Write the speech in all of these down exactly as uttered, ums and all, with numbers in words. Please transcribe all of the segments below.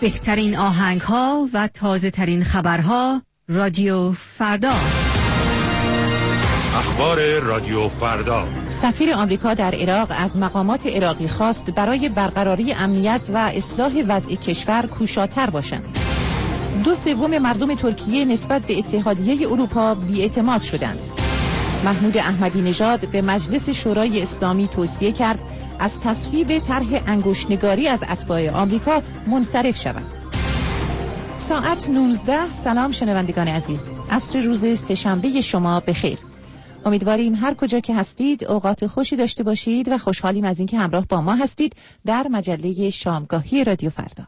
بهترین آهنگ ها و تازه ترین خبرها. رادیو فردا. اخبار رادیو فردا. سفیر آمریکا در عراق از مقامات عراقی خواست برای برقراری امنیت و اصلاح وضع کشور کوشاتر باشند. دو سوم مردم ترکیه نسبت به اتحادیه اروپا بی‌اعتماد شدند. محمود احمدی نژاد به مجلس شورای اسلامی توصیه کرد از تصویب طرح انگشت‌نگاری از اتباع آمریکا منصرف شود. ساعت نوزده. سلام شنوندگان عزیز، عصر روز سه‌شنبه شما بخیر. امیدواریم هر کجا که هستید اوقات خوشی داشته باشید و خوشحالیم از اینکه همراه با ما هستید در مجله شامگاهی رادیو فردا.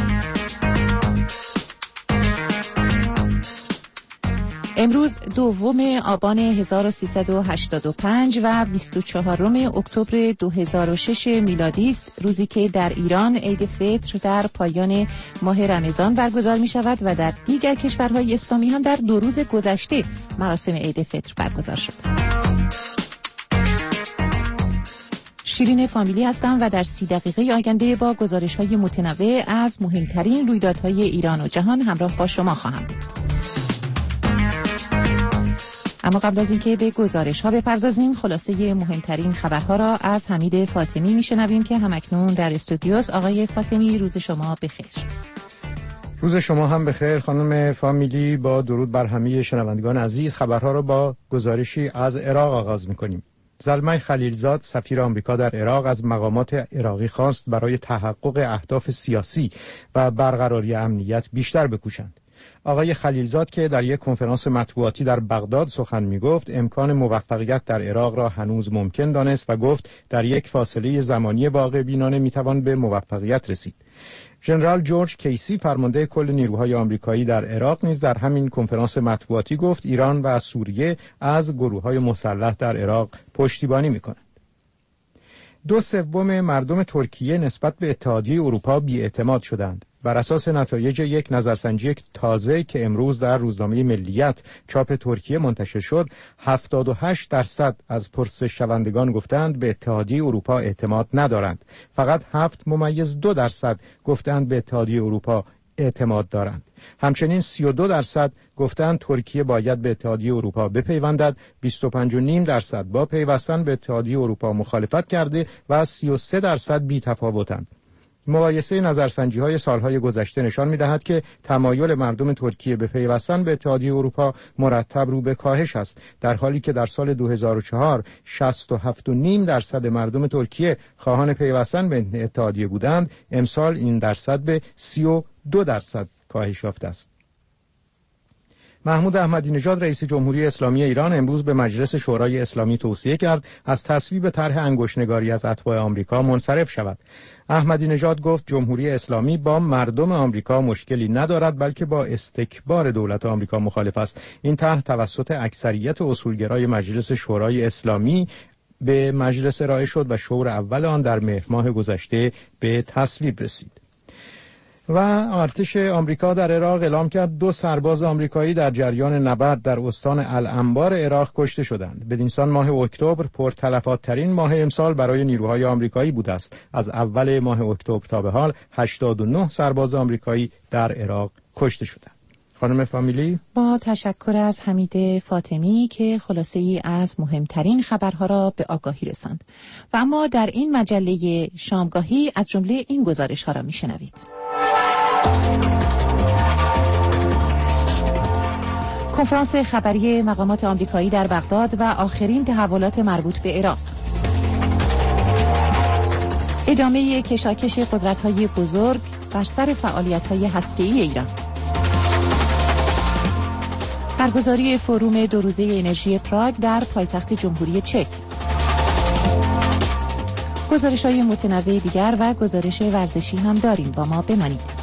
امروز دوم آبان هزار و سیصد و هشتاد و پنج و بیست و چهارم اکتبر دو هزار و شش میلادی است، روزی که در ایران عید فطر در پایان ماه رمضان برگزار می شود و در دیگر کشورهای اسلامی هم در دو روز گذشته مراسم عید فطر برگزار شد. شیرین فامیلی هستم و در سی دقیقه آینده با گزارش‌های متنوع از مهمترین رویدادهای ایران و جهان همراه با شما خواهم بود. اما قبل از اینکه به گزارش ها بپردازیم، خلاصه مهمترین خبرها را از حمید فاطمی میشنویم که همکنون در استودیوست. آقای فاطمی، روز شما بخیر. روز شما هم بخیر خانم فامیلی. با درود بر همه شنوندگان عزیز، خبرها را با گزارشی از عراق آغاز میکنیم. زلمه خلیلزاد سفیر آمریکا در عراق از مقامات عراقی خواست برای تحقق اهداف سیاسی و برقراری امنیت بیشتر بکوشند. آقای خلیلزاد که در یک کنفرانس مطبوعاتی در بغداد سخن می‌گفت، امکان موفقیت در عراق را هنوز ممکن دانست و گفت در یک فاصله زمانی واقع بینانه می‌توان به موفقیت رسید. ژنرال جورج کیسی فرمانده کل نیروهای آمریکایی در عراق نیز در همین کنفرانس مطبوعاتی گفت ایران و سوریه از گروه‌های مسلح در عراق پشتیبانی می‌کنند. دو سوم مردم ترکیه نسبت به اتحادیه اروپا بی‌اعتماد شدند. بر اساس نتایج یک نظرسنجی تازه که امروز در روزنامه ملیت چاپ ترکیه منتشر شد، هفتاد و هشت درصد از پرسش شوندگان گفتند به اتحادیه اروپا اعتماد ندارند. فقط هفت ممیز دو درصد گفتند به اتحادیه اروپا اعتماد دارند. همچنین سی و دو درصد گفتند ترکیه باید به اتحادیه اروپا بپیوندد، بیست و پنج و نیم درصد با پیوستن به اتحادیه اروپا مخالفت کرده و سی و سه درصد بی‌تفاوتند. مقایسه نظرسنجی‌های سالهای گذشته نشان می‌دهد که تمایل مردم ترکیه به پیوستن به اتحادیه اروپا مرتب رو به کاهش است، در حالی که در سال دو هزار و چهار شصت و هفت و نیم درصد مردم ترکیه خواهان پیوستن به اتحادیه بودند. امسال این درصد به سی و دو درصد کاهش یافته است. محمود احمدی نژاد رئیس جمهوری اسلامی ایران امروز به مجلس شورای اسلامی توصیه کرد از تصویب طرح انگشت‌نگاری از اتباع آمریکا منصرف شود. احمدی نژاد گفت جمهوری اسلامی با مردم آمریکا مشکلی ندارد، بلکه با استکبار دولت آمریکا مخالف است. این طرح توسط اکثریت اصولگرای مجلس شورای اسلامی به مجلس ارائه شد و شور اول آن در مهر ماه گذشته به تصویب رسید. و ارتش آمریکا در عراق اعلام کرد دو سرباز آمریکایی در جریان نبرد در استان الانبار عراق کشته شدند. بدینسان ماه اکتبر پرتلفات‌ترین ماه امسال برای نیروهای آمریکایی بوده است. از اول ماه اکتبر تا به حال هشتاد و نه سرباز آمریکایی در عراق کشته شدند. خانم فامیلی، با تشکر از حمید فاطمی که خلاصه ای از مهمترین خبرها را به آگاهی رساند. و اما در این مجله شامگاهی از جمله این گزارش ها را میشنوید. کنفرانس خبری مقامات آمریکایی در بغداد و آخرین تحولات مربوط به عراق. ادامه کشاکش قدرت‌های بزرگ بر سر فعالیت‌های هسته‌ای ایران. برگزاری فروم دو روزه انرژی پراگ در پایتخت جمهوری چک. گزارش‌های متنوع دیگر و گزارش ورزشی هم داریم، با ما بمانید.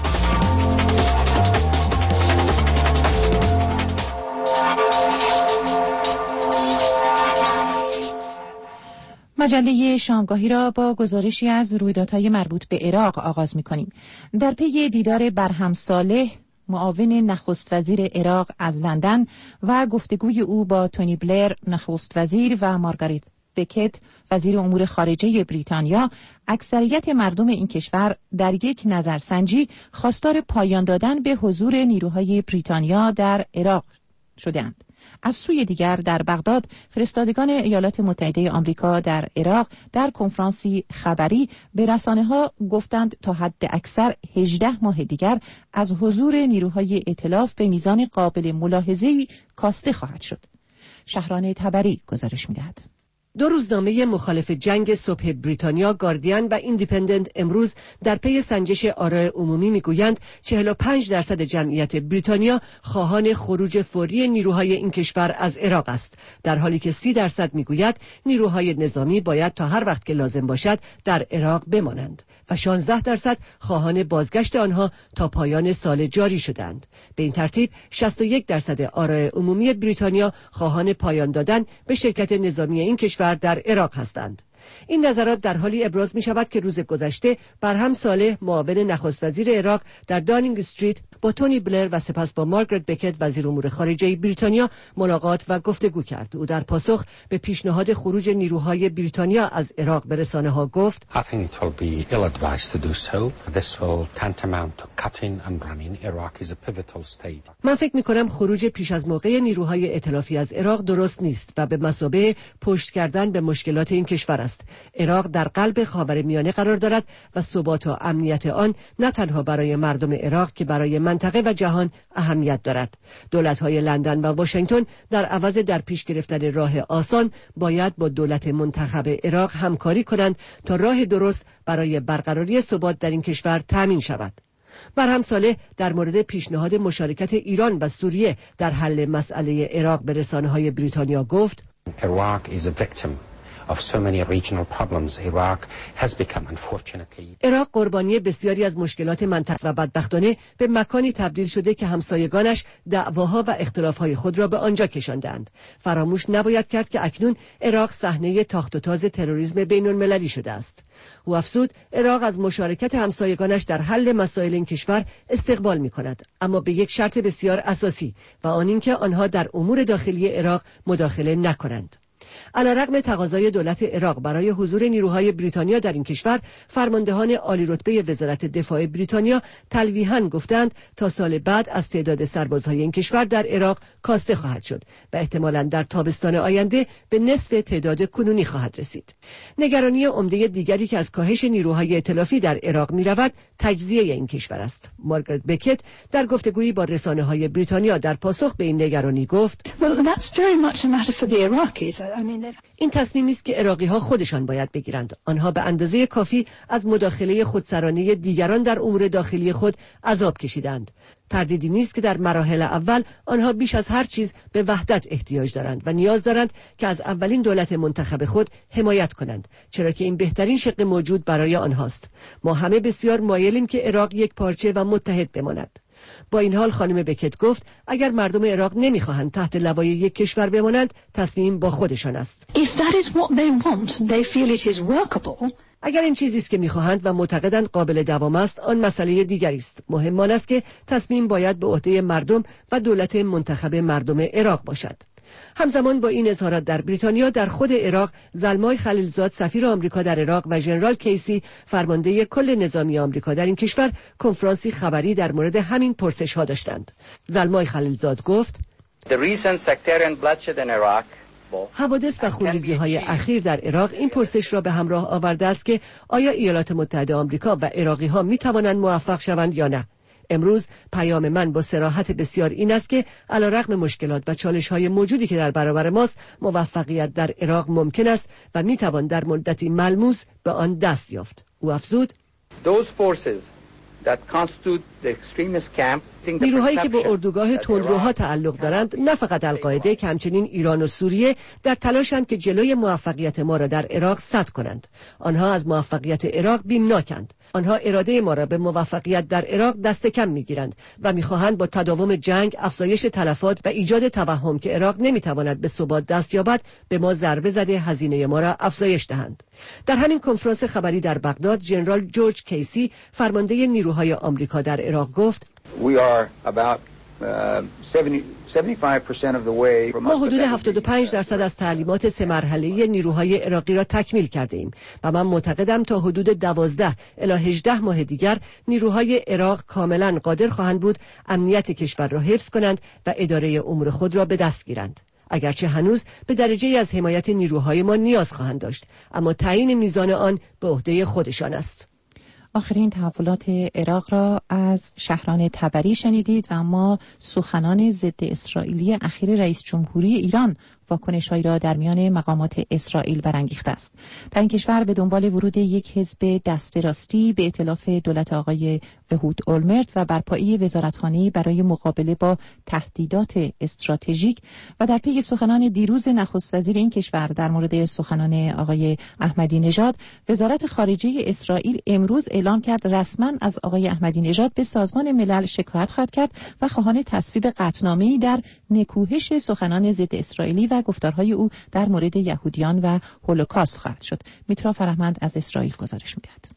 مجله شامگاهی را با گزارشی از رویدادهای مربوط به عراق آغاز می‌کنیم. در پی دیدار برهم صالح معاون نخست وزیر عراق از لندن و گفتگوی او با تونی بلر نخست وزیر و مارگاریت بکت وزیر امور خارجه بریتانیا، اکثریت مردم این کشور در یک نظرسنجی خواستار پایان دادن به حضور نیروهای بریتانیا در عراق شدند. از سوی دیگر در بغداد فرستادگان ایالات متحده آمریکا در عراق در کنفرانسی خبری به رسانه‌ها گفتند تا حد اکثر هجده ماه دیگر از حضور نیروهای ائتلاف به میزان قابل ملاحظه‌ای کاسته خواهد شد. شهران تبری گزارش می‌دهد. دو روزنامه مخالف جنگ صبح بریتانیا، گاردین و ایندیپندنت، امروز در پی سنجش آراء عمومی میگویند چهل و پنج درصد جمعیت بریتانیا خواهان خروج فوری نیروهای این کشور از عراق است، در حالی که سی درصد میگوید نیروهای نظامی باید تا هر وقت که لازم باشد در عراق بمانند و شانزده درصد خواهان بازگشت آنها تا پایان سال جاری شدند. به این ترتیب شصت و یک درصد آراء عمومی بریتانیا خواهان پایان دادن به شرکت نظامی این کشور در عراق هستند. این نظرات در حالی ابراز می شود که روز گذشته برهم صالح، معاون نخست وزیر عراق، در دانینگ استریت با تونی بلر و سپس با مارگرت بکت، وزیر امور خارجه بریتانیا، ملاقات و گفتگو کرد. او در پاسخ به پیشنهاد خروج نیروهای بریتانیا از عراق به رسانه‌ها گفت: من فکر می کنم خروج پیش از موقع نیروهای ائتلافی از عراق درست نیست و به مثابه پشت کردن به مشکلات این کشور است. عراق در قلب خاورمیانه قرار دارد و ثبات و امنیت آن نه تنها برای مردم عراق که برای منطقه و جهان اهمیت دارد. دولت‌های لندن و واشنگتن در عوض در پیش گرفتن راه آسان باید با دولت منتخب عراق همکاری کنند تا راه درست برای برقراری ثبات در این کشور تامین شود. برهم صالح در مورد پیشنهاد مشارکت ایران و سوریه در حل مسئله عراق به رسانه‌های بریتانیا گفت: Iraq is a victim of so many regional problems. Iraq has become unfortunately عراق قربانی بسیاری از مشکلات منطقه و بدبختانه به مکانی تبدیل شده که همسایگانش دعواها و اختلافهای خود را به آنجا کشاندند. فراموش نباید کرد که اکنون عراق صحنه تاخت و تاز تروریسم بین‌المللی شده است. او افزود عراق از مشارکت همسایگانش در حل مسائل این کشور استقبال می‌کند، اما به یک شرط بسیار اساسی و آن اینکه آنها در امور داخلی عراق مداخله نکنند. علیرغم تقاضای دولت عراق برای حضور نیروهای بریتانیا در این کشور، فرماندهان عالی رتبه وزارت دفاع بریتانیا تلویحاً گفتند تا سال بعد از تعداد سربازهای این کشور در عراق کاسته خواهد شد و احتمالاً در تابستان آینده به نصف تعداد کنونی خواهد رسید. نگرانی عمده دیگری که از کاهش نیروهای ائتلافی در عراق می‌رود، تجزیه این کشور است. مارگرت بکت در گفتگویی با رسانه‌های بریتانیا در پاسخ به این نگرانی گفت: این تصمیمی است که عراقی‌ها خودشان باید بگیرند. آنها به اندازه کافی از مداخله خودسرانه دیگران در امور داخلی خود عذاب کشیدند. تردیدی نیست که در مراحل اول آنها بیش از هر چیز به وحدت احتیاج دارند و نیاز دارند که از اولین دولت منتخب خود حمایت کنند، چرا که این بهترین شق موجود برای آنهاست. ما همه بسیار مایلیم که عراق یک پارچه و متحد بماند. با این حال خانم بکت گفت اگر مردم عراق نمیخواهند تحت لوای یک کشور بمانند، تصمیم با خودشان است. اگر این چیزی است که میخواهند و معتقدند قابل دوام است، آن مسئله دیگری است. مهم آن است که تصمیم باید به عهده مردم و دولت منتخب مردم عراق باشد. همزمان با این اظهارات در بریتانیا، در خود عراق زلمای خلیلزاد، سفیر آمریکا در عراق، و ژنرال کیسی، فرمانده کل نظامی آمریکا در این کشور، کنفرانسی خبری در مورد همین پرسش‌ها داشتند. زلمای خلیلزاد گفت: حوادث و خونریزی‌های اخیر در عراق این پرسش را به همراه آورده است که آیا ایالات متحده آمریکا و عراقی‌ها می‌توانند موفق شوند یا نه. امروز پیام من با صراحت بسیار این است که علیرغم مشکلات و چالش‌های موجودی که در برابر ماست، موفقیت در عراق ممکن است و می‌توان در مدتی ملموس به آن دست یافت. او افزود: نیروهایی که به اردوگاه تندروها تعلق دارند، نه فقط القاعده که همچنین ایران و سوریه، در تلاشند که جلوی موفقیت ما را در عراق سد کنند. آنها از موفقیت عراق بیمناکند. آنها اراده ما را به موفقیت در عراق دست کم میگیرند و میخواهند با تداوم جنگ، افزایش تلفات و ایجاد توهم که عراق نمیتواند به ثبات دست یابد، به ما ضربه زده هزینه ما را افزایش دهند. در همین کنفرانس خبری در بغداد، ژنرال جورج کیسی، فرمانده نیروهای آمریکا در عراق گفت: We are about ما حدود هفتاد و پنج درصد از تعلیمات سه مرحله‌ای نیروهای عراقی را تکمیل کرده ایم و من معتقدم تا حدود دوازده الی هجده ماه دیگر نیروهای عراق کاملا قادر خواهند بود امنیت کشور را حفظ کنند و اداره امور خود را به دست گیرند. اگرچه هنوز به درجه از حمایت نیروهای ما نیاز خواهند داشت، اما تعیین میزان آن به عهده خودشان است. آخرین تحولات عراق را از شهران تبری شنیدید و اما سخنان ضد اسرائیلی اخیر رئیس جمهوری ایران واکنش‌هایی را در میان مقامات اسرائیل برانگیخته است. در این کشور به دنبال ورود یک حزب دست راستی به ائتلاف دولت آقای اهود اولمرت و برپایی وزارتخانه‌ای برای مقابله با تهدیدات استراتژیک و در پی سخنان دیروز نخست وزیر این کشور در مورد سخنان آقای احمدی نژاد، وزارت خارجه اسرائیل امروز اعلام کرد رسما از آقای احمدی نژاد به سازمان ملل شکایت خواهد کرد و خواهان تصویب قطعنامه‌ای در نکوهش سخنان ضد اسرائیلی و گفتارهای او در مورد یهودیان و هولوکاست خواهد شد. میترا فرهمند از اسرائیل گزارش می‌دهد.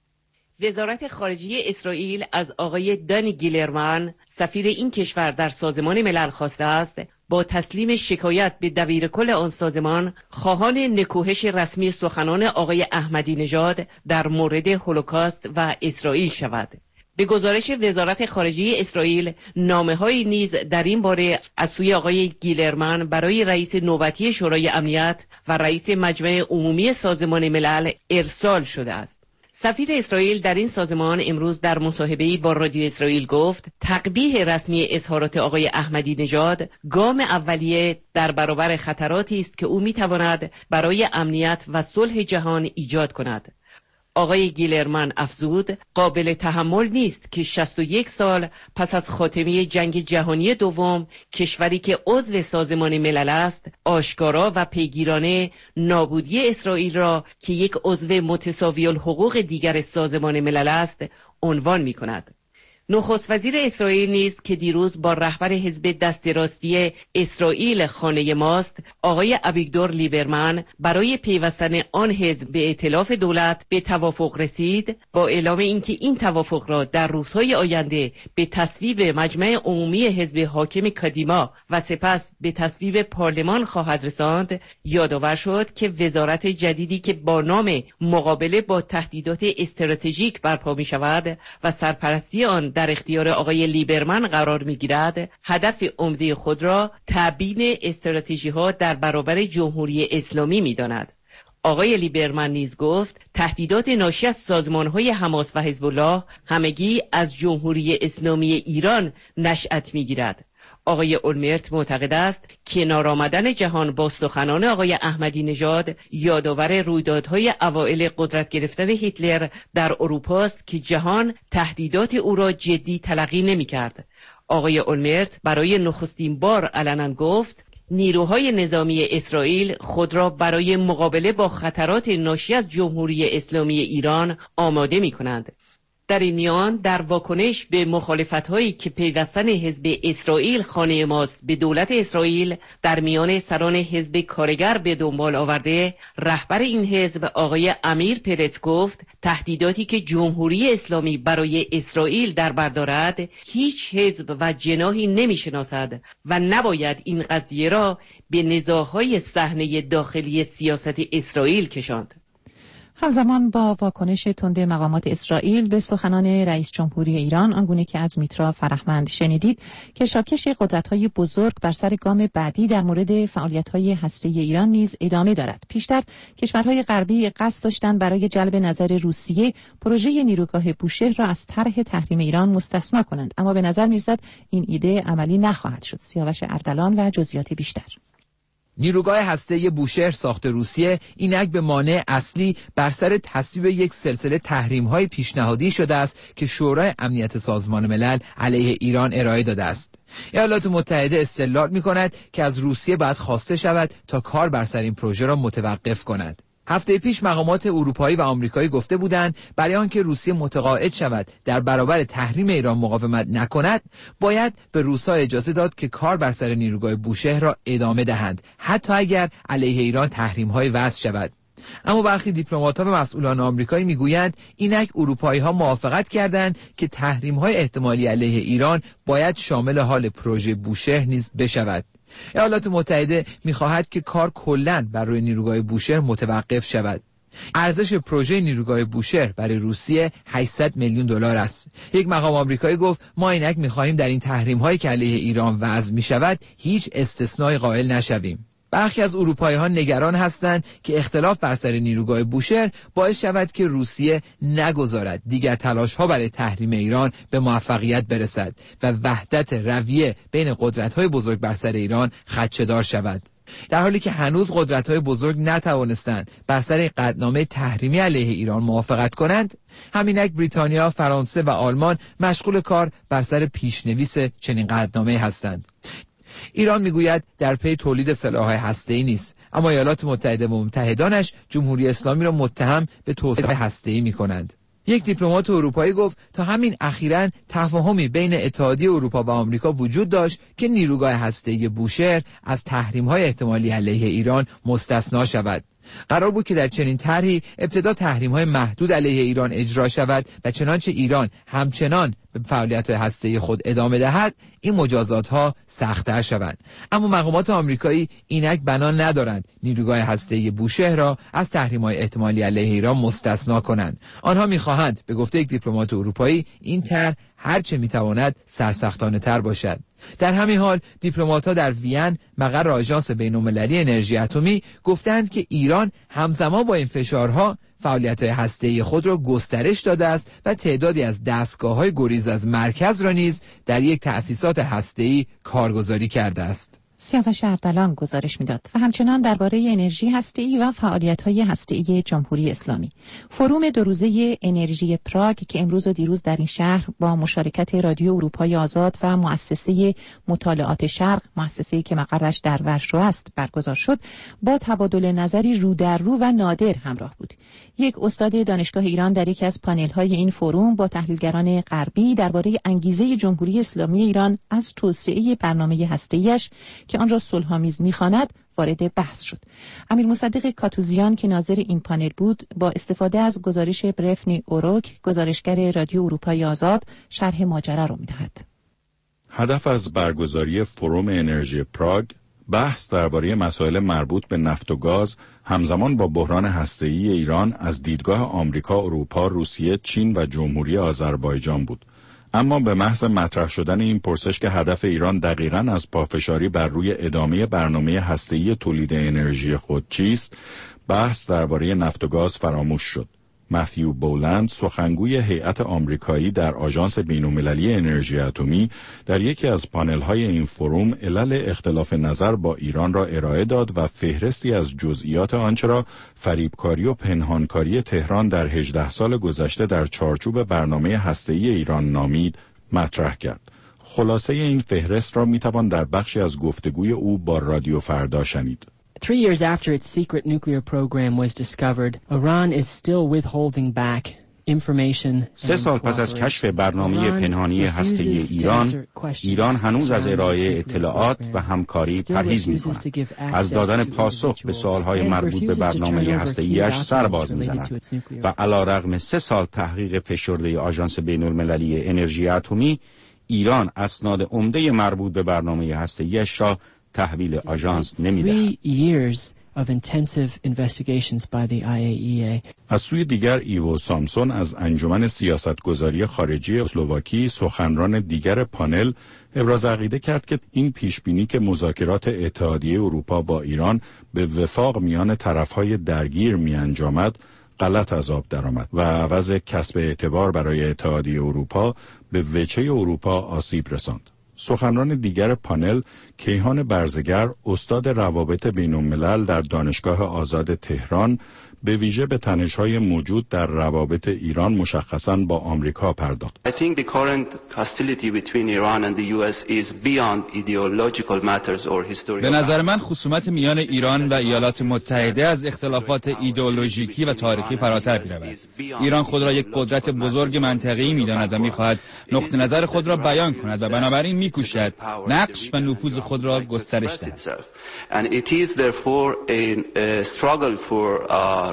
وزارت خارجه اسرائیل از آقای دانی گیلرمن سفیر این کشور در سازمان ملل خواسته است با تسلیم شکایت به دبیرکل آن سازمان خواهان نکوهش رسمی سخنان آقای احمدی نژاد در مورد هولوکاست و اسرائیل شود. به گزارش وزارت خارجه اسرائیل، نامه‌هایی نیز در این باره از سوی آقای گیلرمن برای رئیس نوبتی شورای امنیت و رئیس مجمع عمومی سازمان ملل ارسال شده است. سفیر اسرائیل در این سازمان امروز در مصاحبه‌ای با رادیو اسرائیل گفت تقبیح رسمی اظهارات آقای احمدی نژاد گام اولیه در برابر خطراتی است که او می‌تواند برای امنیت و صلح جهان ایجاد کند. آقای گیلرمن افزود قابل تحمل نیست که شصت و یک سال پس از خاتمه جنگ جهانی دوم کشوری که عضو سازمان ملل است آشکارا و پیگیرانه نابودی اسرائیل را که یک عضو متساوی الحقوق دیگر سازمان ملل است عنوان می کند. نخست وزیر اسرائیل نیز که دیروز با رهبر حزب دست راستی اسرائیل خانه ماست آقای ابیگدور لیبرمن برای پیوستن آن حزب به ائتلاف دولت به توافق رسید، با اعلام اینکه این توافق را در روزهای آینده به تصویب مجمع عمومی حزب حاکم کادیما و سپس به تصویب پارلمان خواهد رساند، یادآور شد که وزارت جدیدی که با نام مقابله با تهدیدات استراتژیک برپا می شود و سرپرستی آن در اختیار آقای لیبرمن قرار می‌گیرد، هدف عمده خود را تبیین استراتژی‌ها در برابر جمهوری اسلامی می‌داند. آقای لیبرمن نیز گفت تهدیدات ناشی از سازمان‌های حماس و حزب الله همگی از جمهوری اسلامی ایران نشأت می‌گیرد. آقای اولمرت معتقد است کنار آمدن جهان با سخنان آقای احمدی نژاد یادآور رویدادهای اوایل قدرت گرفتن هیتلر در اروپا است که جهان تهدیدات او را جدی تلقی نمی‌کرد. آقای اولمرت برای نخستین بار علنا گفت نیروهای نظامی اسرائیل خود را برای مقابله با خطرات ناشی از جمهوری اسلامی ایران آماده می‌کنند. در این میان در واکنش به مخالفت‌هایی که پیوستن حزب اسرائیل خانه ماست به دولت اسرائیل در میان سران حزب کارگر به دنبال آورده، رهبر این حزب آقای امیر پرز گفت تهدیداتی که جمهوری اسلامی برای اسرائیل در بر دارد هیچ حزب و جناحی نمی‌شناسد و نباید این قضیه را به نزاع‌های صحنه داخلی سیاست اسرائیل کشاند. همزمان با واکنش تند مقامات اسرائیل به سخنان رئیس جمهوری ایران، آنگونه که از میترا فرهمند شنیدید، کشاکش قدرت‌های بزرگ بر سر گام بعدی در مورد فعالیت‌های هسته‌ای ایران نیز ادامه دارد. پیشتر کشورهای غربی قصد داشتند برای جلب نظر روسیه پروژه نیروگاه بوشهر را از طرح تحریم ایران مستثنا کنند، اما به نظر می‌رسد این ایده عملی نخواهد شد. سیاوش اردلان و جزئیات بیشتر. نیروگاه هسته‌ای بوشهر ساخت روسیه اینک به مانع اصلی بر سر تصویب یک سلسله تحریم‌های پیشنهادی شده است که شورای امنیت سازمان ملل علیه ایران ارائه داده است. ایالات متحده استدلال می‌کند که از روسیه باید خواسته شود تا کار بر سر این پروژه را متوقف کند. هفته پیش مقامات اروپایی و آمریکایی گفته بودند برای آنکه روسیه متقاعد شود در برابر تحریم ایران مقاومت نکند، باید به روس‌ها اجازه داد که کار بر سر نیروگاه بوشهر را ادامه دهند، حتی اگر علیه ایران تحریم‌های وضع شود. اما برخی دیپلمات‌ها و مسئولان آمریکایی میگویند اینک اروپایی‌ها موافقت کردند که تحریم‌های احتمالی علیه ایران باید شامل حال پروژه بوشهر نیز بشود. ایالات متحده می‌خواهد که کار کلاً بر روی نیروگاه بوشهر متوقف شود. ارزش پروژه نیروگاه بوشهر برای روسیه هشتصد میلیون دلار است. یک مقام آمریکایی گفت ما اینک می‌خواهیم در این تحریم‌هایی که علیه ایران وضع می‌شود هیچ استثنایی قائل نشویم. برخی از اروپایی‌ها نگران هستند که اختلاف بر سر نیروگاه بوشهر باعث شود که روسیه نگذارد دیگر تلاش‌ها برای تحریم ایران به موفقیت برسد و وحدت رویه بین قدرت‌های بزرگ بر سر ایران خدشه‌دار شود. در حالی که هنوز قدرت‌های بزرگ نتوانستند بر سر قطعنامه تحریمی علیه ایران موافقت کنند، همینک بریتانیا، فرانسه و آلمان مشغول کار بر سر پیشنویس چنین قطعنامه هستند. ایران میگوید در پی تولید سلاح‌های هسته‌ای نیست، اما ایالات متحده و متحدانش جمهوری اسلامی را متهم به توسعه هسته‌ای می‌کنند. یک دیپلمات اروپایی گفت تا همین اخیراً تفاهمی بین اتحادیه اروپا و آمریکا وجود داشت که نیروگاه هسته‌ای بوشهر از تحریم‌های احتمالی علیه ایران مستثنا شود. قرار بود که در چنین طرحی ابتدا تحریم‌های محدود علیه ایران اجرا شود و چنانچه ایران همچنان به فعالیت‌های هسته‌ای خود ادامه دهد این مجازات‌ها سخت‌تر شوند. اما مقامات آمریکایی اینک بنا ندارند نیروگاه هسته‌ای بوشهر را از تحریم‌های احتمالی علیه ایران مستثنا کنند. آنها می‌خواهند به گفته یک دیپلمات اروپایی این طرح هر چه می‌تواند سرسختانه‌تر باشد. در همین حال دیپلمات‌ها در وین مقر آژانس بین‌المللی انرژی اتمی گفتند که ایران همزمان با این فشارها فعالیت‌های هسته‌ای خود را گسترش داده است و تعدادی از دستگاه‌های گریز از مرکز را نیز در یک تأسیسات هسته‌ای کارگزاری کرده است. سیاوش اردلان گزارش میداد و همچنان درباره انرژی هسته‌ای و فعالیت‌های هسته‌ای جمهوری اسلامی. فروم دو روزه انرژی پراگ که امروز و دیروز در این شهر با مشارکت رادیو اروپای آزاد و مؤسسه مطالعات شرق، مؤسسه‌ای که مقرش در ورشو است، برگزار شد، با تبادل نظری رو در رو و نادر همراه بود. یک استاد دانشگاه ایران در یکی از پانل‌های این فروم با تحلیلگران غربی درباره انگیزه جمهوری اسلامی ایران از توسعه برنامه هسته‌ایش که آن را صلح‌آمیز می‌خواند وارد بحث شد. امیر مصدق کاتوزیان که ناظر این پانل بود با استفاده از گزارش برفنی اوروک، گزارشگر رادیو اروپای آزاد، شرح ماجرا را می‌دهد. هدف از برگزاری فروم انرژی پراگ بحث درباره مسائل مربوط به نفت و گاز همزمان با بحران هسته‌ای ایران از دیدگاه آمریکا، اروپا، روسیه، چین و جمهوری آذربایجان بود. اما به محض مطرح شدن این پرسش که هدف ایران دقیقاً از پافشاری بر روی ادامه برنامه هسته‌ای تولید انرژی خود چیست، بحث درباره نفت و گاز فراموش شد. متیو بولند، سخنگوی هیئت آمریکایی در آژانس بین‌المللی انرژی اتمی، در یکی از پانل‌های این فروم علل اختلاف نظر با ایران را ارائه داد و فهرستی از جزئیات آنچه را فریبکاری و پنهانکاری تهران در هجده سال گذشته در چارچوب برنامه هسته‌ای ایران نامید، مطرح کرد. خلاصه این فهرست را می‌توان در بخشی از گفتگوی او با رادیو فردا شنید. Three years after its secret nuclear program was discovered, Iran is still withholding back information. سه سال پس از کشف برنامه پنهانی هسته‌ای ایران، ایران هنوز از ارائه اطلاعات و همکاری پرهیز می‌کند. از دادن پاسخ به سوال‌های مربوط به برنامه هسته‌ای‌اش سر باز می‌زند و علی‌رغم سه سال تحقیق فشرده آژانس بین‌المللی انرژی اتمی، ایران اسناد عمده مربوط به برنامه هسته‌ای‌اش را تحویل آژانس نمی‌دهد. از سوی دیگر ایو سامسون از انجمن سیاستگذاری خارجی اسلواکی، سخنران دیگر پانل، ابراز عقیده کرد که این پیشبینی که مذاکرات اتحادیه اروپا با ایران به وفاق میان طرفهای درگیر می‌انجامد غلط از آب درآمد و عوض کسب اعتبار برای اتحادیه اروپا به وجه اروپا آسیب رساند. سخنران دیگر پانل، کیهان برزگر، استاد روابط بین‌الملل در دانشگاه آزاد تهران، به ویژه به تنش‌های موجود در روابط ایران مشخصاً با آمریکا پرداخت. I think the current hostility between Iran and the U S is beyond ideological matters or historical. به نظر من خصومت میان ایران و ایالات متحده از اختلافات ایدئولوژیکی و تاریخی فراتر می‌رود. ایران خود را یک قدرت بزرگ منطقه‌ای می‌داند و می‌خواهد نقطه نظر خود را بیان کند و بنابراین می‌کوشد نقش و نفوذ خود را گسترش دهد. And it is therefore a struggle for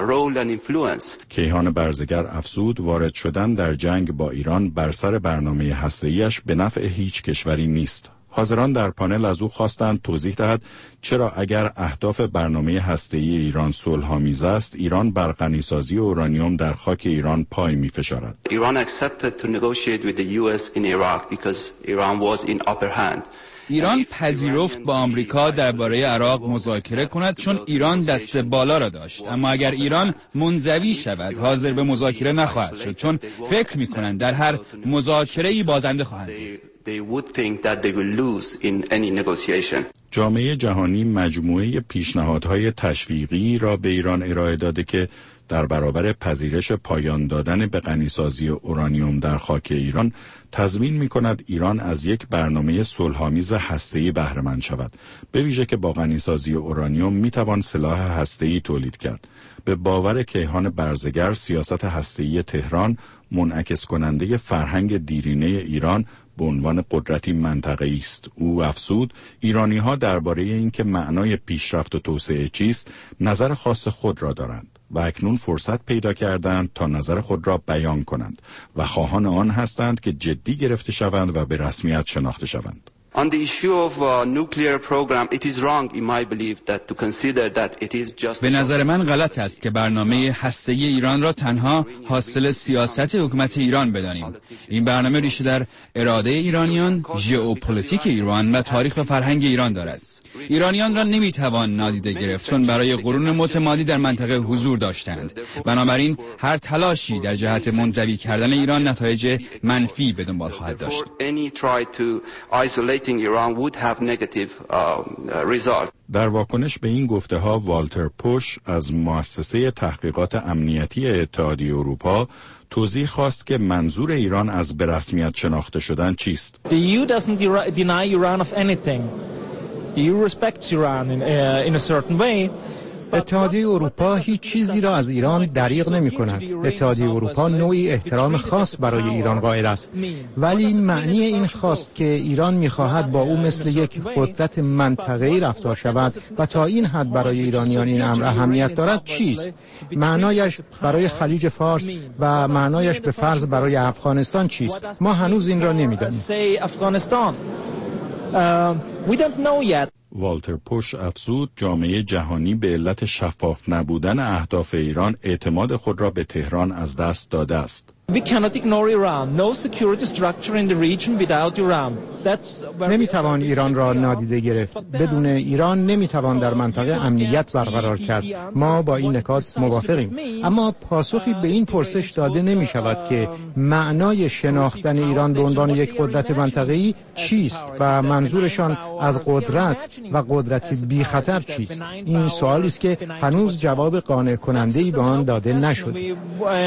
role and influence. کیهان برزگر افزود وارد شدن در جنگ با ایران بر سر برنامه هسته‌ایش به نفع هیچ کشوری نیست. حاضران در پانل از او خواستند توضیح دهد چرا اگر اهداف برنامه هسته‌ای ایران صلح‌آمیز است، ایران بر غنیسازی اورانیوم در خاک ایران پای می‌فشارد. Iran accepted to negotiate with the U S in Iraq because Iran was in upper hand. ایران پذیرفت با آمریکا درباره عراق مذاکره کند چون ایران دست بالا را داشت، اما اگر ایران منزوی شود حاضر به مذاکره نخواهد شد چون فکر می‌کنند در هر مذاکره‌ای بازنده خواهند بود. They would think that they will lose in any negotiation. جامعه جهانی مجموعه پیشنهادهای تشویقی را به ایران ارائه داده که در برابر پذیرش پایان دادن به غنیسازی اورانیوم در خاک ایران تضمین می‌کند ایران از یک برنامه صلح‌آمیز هسته‌ای بهره مند شود، به ویژه که با غنیسازی اورانیوم می‌توان سلاح هسته‌ای تولید کرد. به باور کیهان برزگر سیاست هسته‌ای تهران منعکس کننده فرهنگ دیرینه ایران به عنوان قدرتی منطقه‌ای است. او افزود ایرانی‌ها درباره اینکه معنای پیشرفت و توسعه چیست نظر خاص خود را دارند و اکنون فرصت پیدا کردند تا نظر خود را بیان کنند و خواهان آن هستند که جدی گرفته شوند و به رسمیت شناخته شوند. On the issue of uh, nuclear program, it is wrong in my belief that to consider that it is just. به نظر من غلط است که برنامه هسته‌ای ایران را تنها حاصل سیاست حکومت ایران بدانیم. این برنامه ریشه در اراده ایرانیان، ژئوپلیتیک ایران و تاریخ و فرهنگ ایران دارد. ایرانیان را نمیتوان نادیده گرفت چون برای قرون متمادی در منطقه حضور داشتند. بنابراین هر تلاشی در جهت منزوی کردن ایران نتایج منفی به دنبال خواهد داشت. در واکنش به این گفته ها والتر پوش از مؤسسه تحقیقات امنیتی اتحادیه اروپا توضیح خواست که منظور ایران از به رسمیت شناخته شدن چیست. The E U doesn't deny Iran of anything. The E U respects Iran in, uh, in a certain way. اتحادیه اروپا هیچ چیزی را از ایران دریغ نمی کند. اتحادیه اروپا نوعی احترام خاص برای ایران قائل است، ولی معنی این خواست که ایران می خواهد با او مثل یک قدرت منطقه‌ای رفتار شود و تا این حد برای ایرانیان این امر اهمیت دارد چیست؟ معنایش برای خلیج فارس و معنایش به فرض برای افغانستان چیست؟ ما هنوز این را نمی دانیم. والتر پوش افزود جامعه جهانی به علت شفاف نبودن اهداف ایران اعتماد خود را به تهران از دست داده است. We cannot ignore Iran. No security structure in the region without Iran. نمیتوان ایران را نادیده گرفت. بدون ایران نمیتوان در منطقه امنیت برقرار کرد. ما با این نکات موافقیم. اما پاسخی به این پرسش داده نمی شود که معنای شناختن ایران به عنوان یک قدرت منطقه‌ای چیست و منظورشان از قدرت و قدرت بی خطر چیست. این سوالی است که هنوز جواب قانع کننده‌ای به آن داده نشده.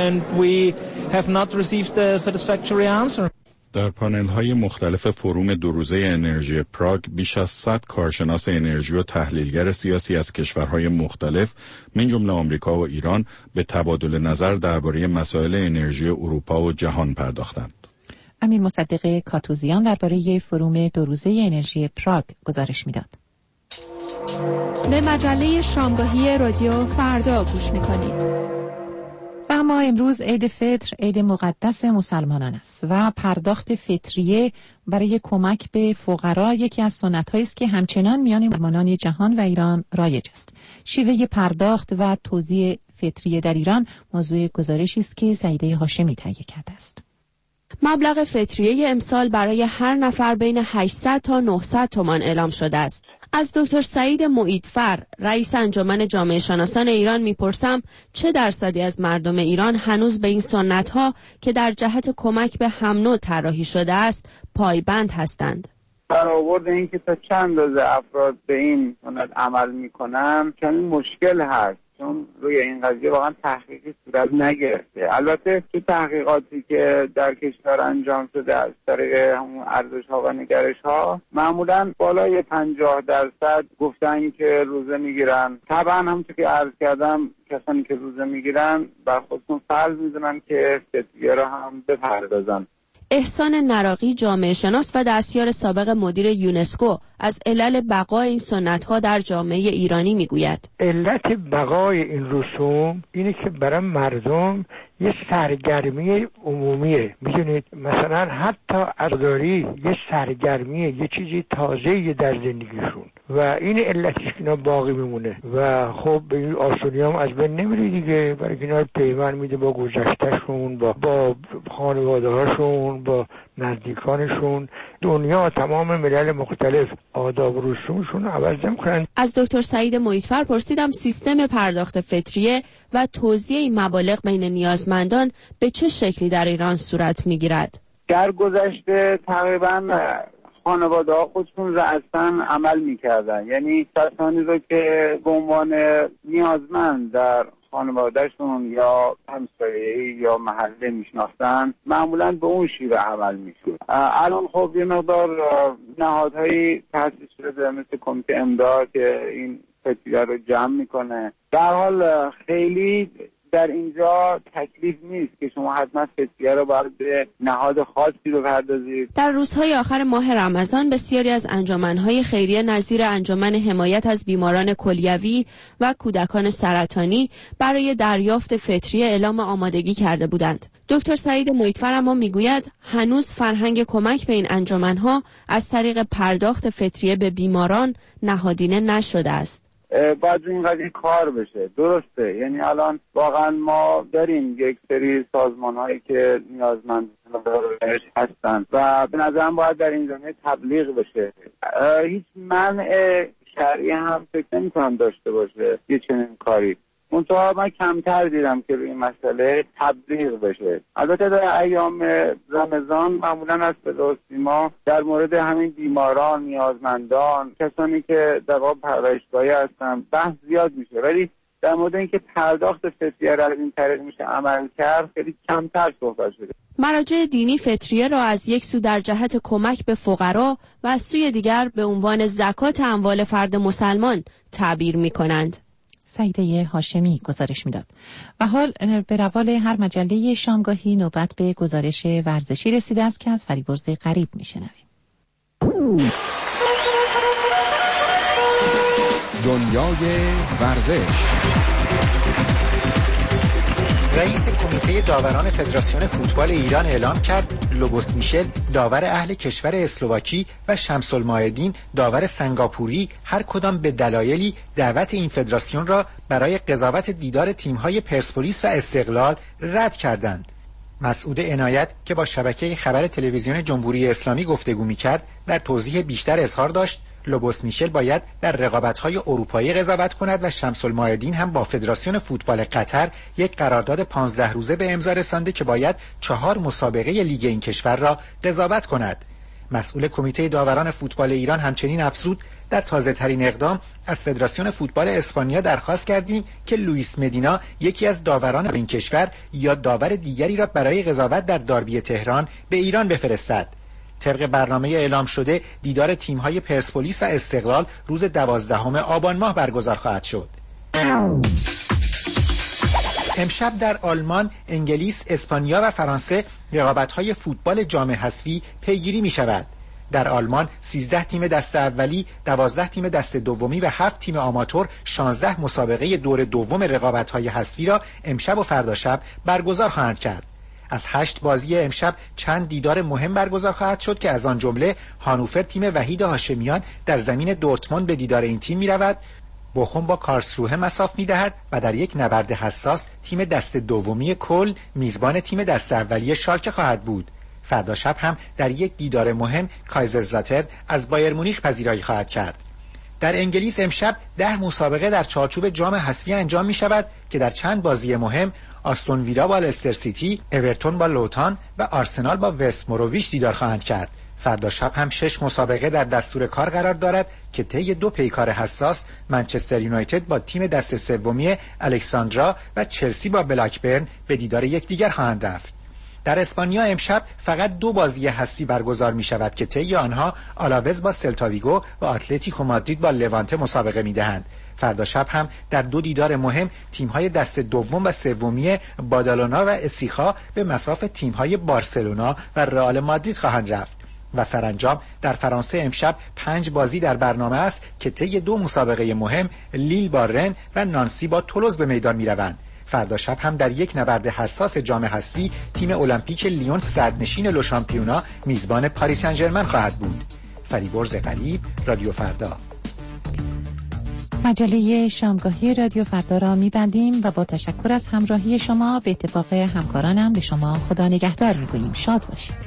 not received a satisfactory answer. در پانل‌های مختلف فروم دو روزه انرژی پراگ بیش از صد کارشناس انرژی و تحلیلگر سیاسی از کشورهای مختلف من جمله آمریکا و ایران به تبادل نظر درباره مسائل انرژی اروپا و جهان پرداختند. امیر مصدق کاتوزیان درباره فروم دو روزه انرژی پراگ گزارش می‌داد. به مجله شامگاهی رادیو فردا گوش می‌کنید. و اما امروز عید فطر، عید مقدس مسلمانان است و پرداخت فطریه برای کمک به فقرا یکی از سنت‌هایی است که همچنان میان مسلمانان جهان و ایران رایج است. شیوه پرداخت و توزیع فطریه در ایران موضوع گزارشی است که سعیده هاشمی تهیه کرده است. مبلغ فطریه امسال برای هر نفر بین هشتصد تا نهصد تومان اعلام شده است. از دکتر سعید معیدفر، رئیس انجمن جامعه شناسان ایران میپرسم چه درصدی از مردم ایران هنوز به این سنت‌ها که در جهت کمک به هم نوع طراحی شده است پایبند هستند؟ برآورد این که تا چند اندازه افراد به این سنت عمل میکنن کمی مشکل هست، چون روی این قضیه واقعا تحقیقی صورت نگرفته. البته تو تحقیقاتی که در کشور انجام شده از طریق همون ارزش‌ها و نگرش‌ها معمولاً بالای پنجاه درصد گفتن که روزه میگیرن. طبعا همونطور که عرض کردم کسانی که روزه میگیرن بر خودشون فرض میدونن که فطریه را هم بپردازن. احسان نراقی جامعه شناس و دستیار سابق مدیر یونسکو از علل بقای این سنت‌ها در جامعه ایرانی میگوید. علت بقای این رسوم اینه که برای مردم یه سرگرمی عمومیه. میدونید مثلا حتی عزاداری یه سرگرمیه، یه چیزی تازه‌ای در زندگیشون و این علتش که اینا باقی میمونه و خب به این آسونی هم از بین نمیره دیگه، برای اینا پیوند میده با گذشتهشون، با با خانواده هاشون، با نزدیکانشون. دنیا تمام ملل مختلف آداب و رسومشون عوض نمی‌کنن. از دکتر سعید محیطفر پرسیدم سیستم پرداخت فطریه و توزیع این مبالغ بین نیازمندان به چه شکلی در ایران صورت میگیرد؟ در گذشته تقریبا خانواده ها خودشون رأساً عمل میکردن، یعنی کسانی رو که به عنوان نیازمند در خانوادهشون یا همسایه‌ای یا محله میشناختن معمولاً به اون شیوه عمل میشد. الان خب یه مقدار نهادهایی تأسیس شده مثل کمیته امداد که این فطریه رو جمع میکنه. در حال خیلی در اینجا تکلیف نیست که شما حتما فطریه رو باید به نهاد خاصی رو پردازید. در روزهای آخر ماه رمضان بسیاری از انجمن‌های خیریه نظیر انجمن حمایت از بیماران کلیوی و کودکان سرطانی برای دریافت فطریه اعلام آمادگی کرده بودند. دکتر سعید محیطفر اما میگوید هنوز فرهنگ کمک به این انجمن‌ها از طریق پرداخت فطریه به بیماران نهادینه نشده است. باید این قضیه کار بشه. درسته، یعنی الان واقعا ما داریم یک سری سازمان هایی که نیازمند هستن و به نظرم باید در این زمینه تبلیغ بشه. هیچ منع شرعی هم فکر نمی کنم داشته باشه یه چنین کاری. منتها من کمتر دیدم که روی این مسئله تبلیغ بشه. البته در ایام رمضان معمولا از صدا و سیما در مورد همین بیماران، نیازمندان، کسانی که در واقع پرورشگاهی هستن بحث زیاد میشه، ولی در مورد اینکه پرداخت فطریه را از این طریق میشه عمل کرد خیلی کمتر صحبت شده. مراجع دینی فطریه را از یک سو در جهت کمک به فقرا و از سوی دیگر به عنوان زکات اموال فرد مسلمان تعبیر میکنند. سعیده هاشمی گزارش میداد. و حال به روال هر مجله شامگاهی نوبت به گزارش ورزشی رسیده است که از فریبرز غریب میشنویم. دنیای ورزش. رئیس کمیته داوران فدراسیون فوتبال ایران اعلام کرد لوبوس میشل داور اهل کشور اسلواکی و شمس المایدین داور سنگاپوری هر کدام به دلایلی دعوت این فدراسیون را برای قضاوت دیدار تیم‌های پرسپولیس و استقلال رد کردند. مسعود عنایت که با شبکه خبر تلویزیون جمهوری اسلامی گفتگو می‌کرد در توضیح بیشتر اظهار داشت لوبوس میشل باید در رقابت‌های اروپایی قضاوت کند و شمس المایدین هم با فدراسیون فوتبال قطر یک قرارداد پانزده روزه به امضا رسانده که باید چهار مسابقه لیگ این کشور را قضاوت کند. مسئول کمیته داوران فوتبال ایران همچنین افزود در تازه‌ترین اقدام از فدراسیون فوتبال اسپانیا درخواست کردیم که لوئیس مدینا یکی از داوران این کشور یا داور دیگری را برای قضاوت در داربی تهران به ایران بفرستد. طبق برنامه اعلام شده دیدار تیم‌های پرسپولیس و استقلال روز دوازدهم آبان ماه برگزار خواهد شد. امشب در آلمان، انگلیس، اسپانیا و فرانسه رقابت‌های فوتبال جام حذفی پیگیری می‌شود. در آلمان سیزده تیم دست اولی، دوازده تیم دست دومی و هفت تیم آماتور شانزده مسابقه دور دوم رقابت‌های حذفی را امشب و فردا شب برگزار خواهند کرد. از هشت بازی امشب چند دیدار مهم برگزار خواهد شد که از آن جمله هانوفر تیم وحید هاشمیان در زمین دورتموند به دیدار این تیم می رود، بوخوم با کارلسروه مساف می دهد و در یک نبرد حساس تیم دست دومی کل میزبان تیم دست اولی شالکه خواهد بود. فردا شب هم در یک دیدار مهم کایزرزلاتر از بایر مونیخ پذیرایی خواهد کرد. در انگلیس امشب ده مسابقه در چارچوب جام حذفی انجام می شود که در چند بازی مهم آستون ویلا با لستر سیتی، اورتون با لوتان و آرسنال با وست مرویچ دیدار خواهند کرد. فردا شب هم شش مسابقه در دستور کار قرار دارد که طی دو پیکار حساس منچستر یونایتد با تیم دست سومی الکساندرا و چلسی با بلکبرن به دیدار یکدیگر خواهند رفت. در اسپانیا امشب فقط دو بازی حذفی برگزار می شود که طی آنها آلاوز با سلتاویگو و اتلتیکو مادرید با لوانته مسابقه می دهند. فردا شب هم در دو دیدار مهم تیم‌های دست دوم و سومی بادالونا و اسیخا به مصاف تیم‌های بارسلونا و رئال مادرید خواهند رفت. و سرانجام در فرانسه امشب پنج بازی در برنامه است که طی دو مسابقه مهم لیل با رن و نانسی با تولوز به میدان می‌روند. فردا شب هم در یک نبرد حساس جام حذفی تیم المپیک لیون صدرنشین لو شامپیونا میزبان پاریس سن ژرمن خواهد بود. فریبرز غریب، رادیو فردا. مجله شامگاهی رادیو فردا را می‌بندیم و با تشکر از همراهی شما به اتفاق همکارانم به شما خدا نگهدار می‌گوییم. شاد باشید.